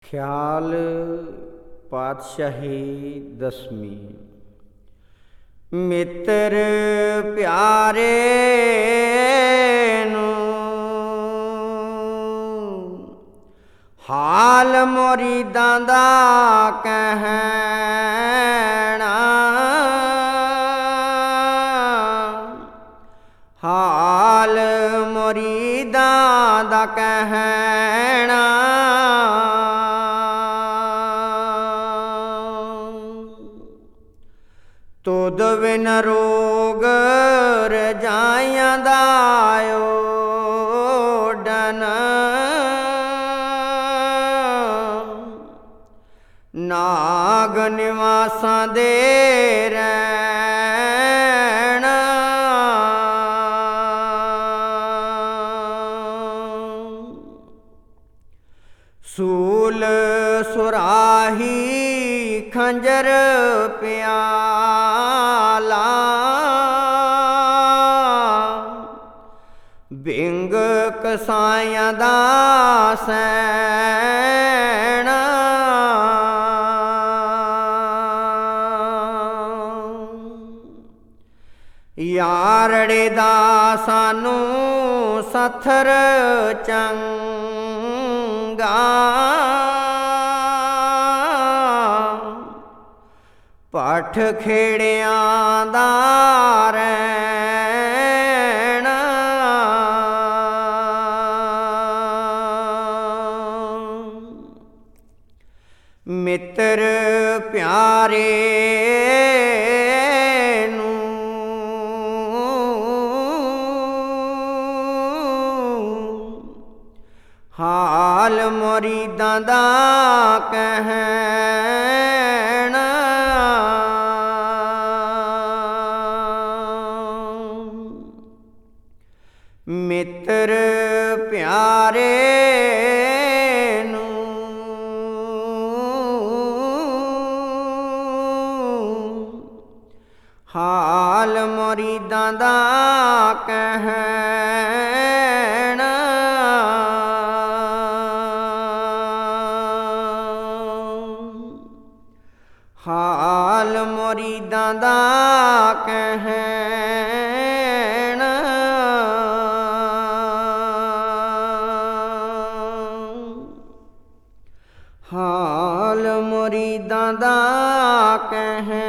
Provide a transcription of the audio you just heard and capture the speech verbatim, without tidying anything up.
ਖਿਆਲ ਪਾਤਸ਼ਾਹੀ ਦਸਵੀਂ। ਮਿੱਤਰ ਪਿਆਰੇ ਨੂੰ ਹਾਲ ਮੁਰੀਦਾਂ ਦਾ ਕਹਿਣਾ, ਹਾਲ ਮੁਰੀਦਾਂ ਦਾ ਕਹਿਣਾ। ਤੁਧ ਬਿਨ ਰੋਗ ਰਜਾਈਆਂ ਦਾ ਓਡਨ, ਨਾਗ ਨਿਵਾਸਾਂ ਦੇ ਰਹਿਣਾ। ਸੂਲ ਸੁਰਾਹੀ ਖੰਜਰ ਪਿਆਲਾ, ਬਿੰਗ ਕਸਾਈਆਂ ਦਾ ਸੈਣਾ। ਯਾਰੜੇ ਦਾ ਸਾਨੂੰ ਸਥਰ ਚੰਗਾ, ਪੱਠ ਖੇੜਿਆਂ ਦਾ ਰਹਿਣਾ। ਮਿੱਤਰ ਪਿਆਰੇ ਨੂੰ ਹਾਲ ਮੁਰੀਦਾਂ ਦਾ ਕਹਿਣਾ। ਮਿੱਤਰ ਪਿਆਰੇ ਨੂੰ ਹਾਲ ਮੁਰੀਦਾਂ ਦਾ ਕਹਿਣਾ। ਹਾਲ ਮੁਰੀਦਾਂ ਦਾ ਕਹਿਣਾ। ਹਾਲ ਮੁਰੀਦਾਂ ਦਾ ਕਹਿਣਾ।